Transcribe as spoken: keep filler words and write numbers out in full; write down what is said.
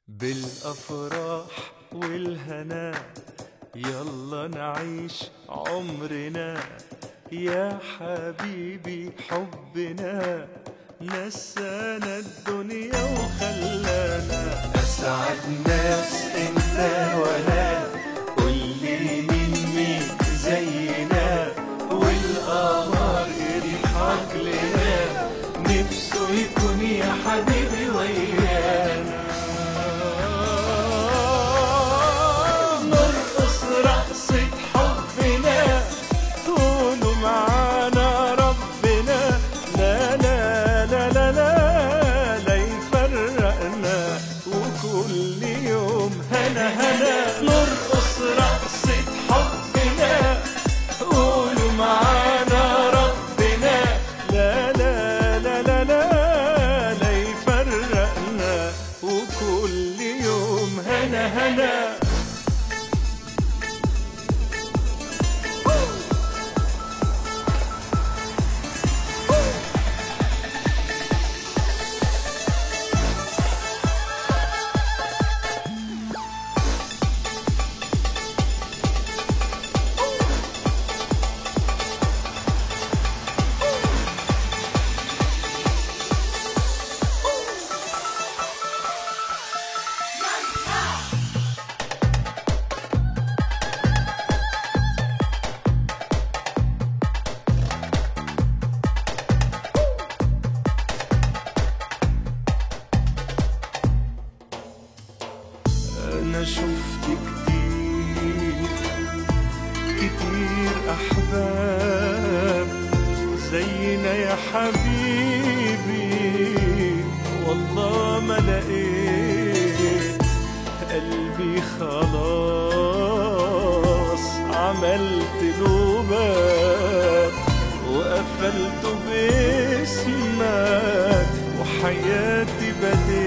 بالأفراح والهنا يلا نعيش عمرنا يا حبيبي، حبنا نسانا الدنيا وخلانا أسعد ناس انت وانا، قولي مين مين زينا والقمر يضحك لنا، نفسه يكون يا حبيبي ويانا. نرقص رقصة حبنا طولوا معانا ربنا، لا لا لا لا لا لا يفرقنا، وكل يوم هنا هنا. نرقص رقصة حبنا قولوا معانا ربنا، لا لا لا لا لا لا يفرقنا، وكل يوم هنا هنا. أنا شفت كتير كتير أحباب زينا يا حبيبي، والله ما لقيت قلبي خلاص عملت له باب وقفلته باسمك، وحياتي بديت